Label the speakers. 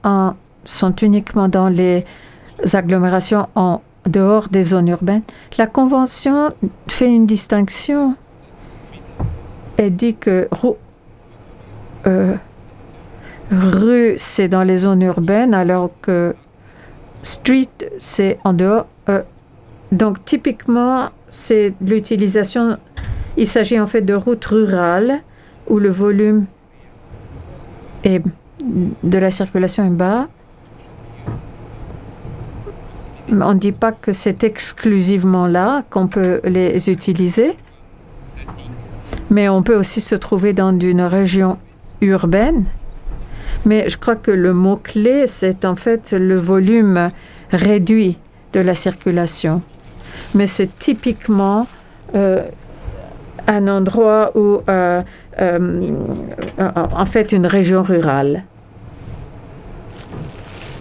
Speaker 1: sont uniquement dans les agglomérations en dehors des zones urbaines. La Convention fait une distinction et dit que rue, c'est dans les zones urbaines, alors que street, c'est en dehors. Donc, typiquement, c'est l'utilisation. Il s'agit en fait de routes rurales où le volume de la circulation est bas. On ne dit pas que c'est exclusivement là qu'on peut les utiliser, mais on peut aussi se trouver dans une région urbaine. Mais je crois que le mot-clé, c'est en fait le volume réduit de la circulation. Mais c'est typiquement un endroit où, en fait, une région rurale.